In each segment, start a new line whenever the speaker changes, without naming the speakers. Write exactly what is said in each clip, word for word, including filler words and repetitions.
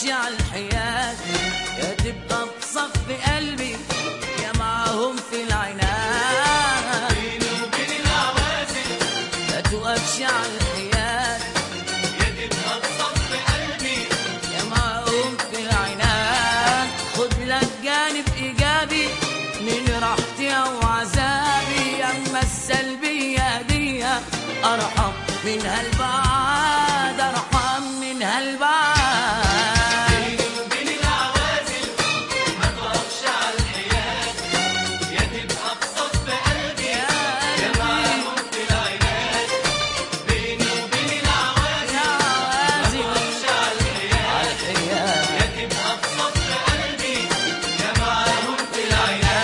على الحياة، يا تبقى بصف قلبي يا معاهم في العناد.
بيني وبين العوازل
ما توقفش على الحياة،
يا تبقى بصف قلبي
يا معاهم في العناد. خد لك جانب إيجابي من راحتي أو عذابي، أما السلبية دي أرحم منها البعاد، أرحم منها البعاد.
بيني وبين العوازل ما توقفش على الحياة، يا تبقى بصف قلبي يا معاهم في العناد. بيني وبين العوازل
يا
ما
عازل
توقفش على الحياة،
على الحياة
يا تبقى بصف قلبي يا معاهم في العناد.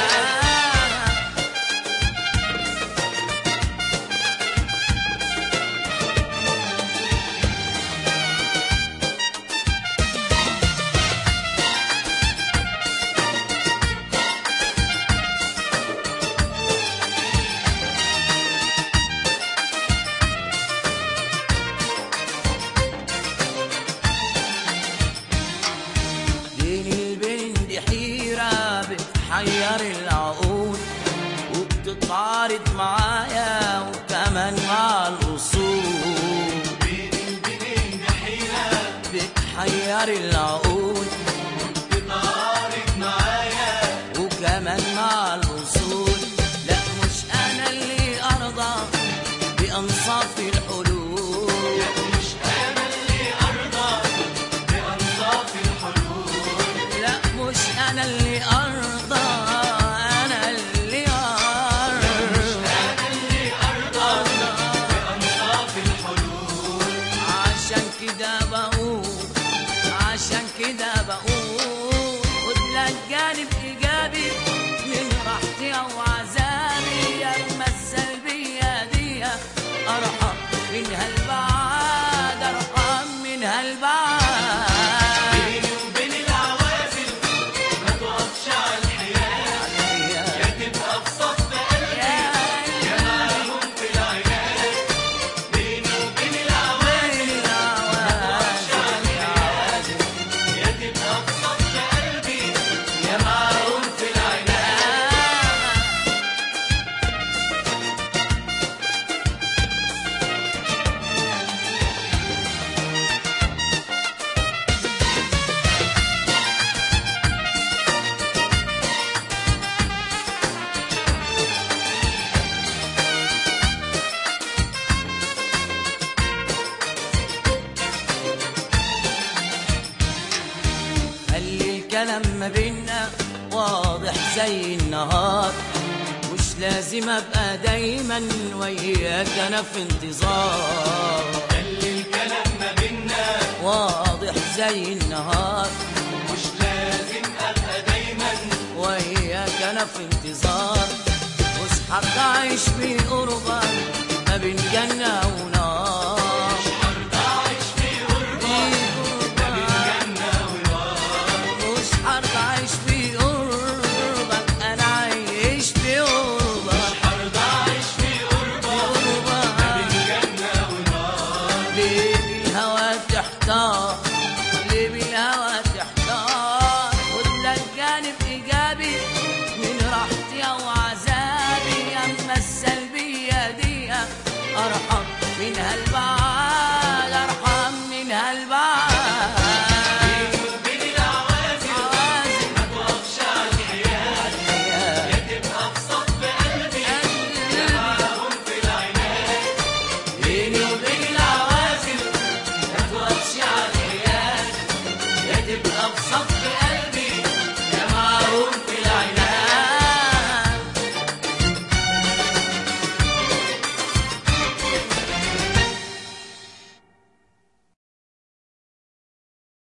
بيني وبين دي حيرة بتحير العقول، وبتتعارض معايا وكمان مع الأصول.
بيني وبين حيرة
بتحير العقول
بتعارض معايا،
وكمان مع الأصول. لا مش أنا اللي أرضى بأنصاف الحلول،
مش أنا اللي أرضى بأنصاف الحلول.
لا مش أنا اللي أرضى، أنا اللي أرضى،
أنا اللي أرضى بأنصاف الحلول.
عشان كده بقول، عشان كده بقول خد لك جانب إيجابي من راحتي أو عذابي، أما السلبية دي أرحم منها البعاد، أرحم منها البعاد.
بيني وبين العوازل ما توقفش على الحياة، يا تبقى بصف قلبي
يا
يا معاهم في العناد. بيني وبين العوازل ما توقفش على الحياة، يا تبقى بصف قلبي يا معاهم في العناد.
خلي الكلام ما بينا واضح زي النهار، مش لازم ابقى دايما وياك انا في انتظار.
خلي الكلام ما بينا
واضح زي النهار،
مش لازم أبقى دايما
وياك انا في انتظار. مش هعيش في قربك ما بين جنة ونار.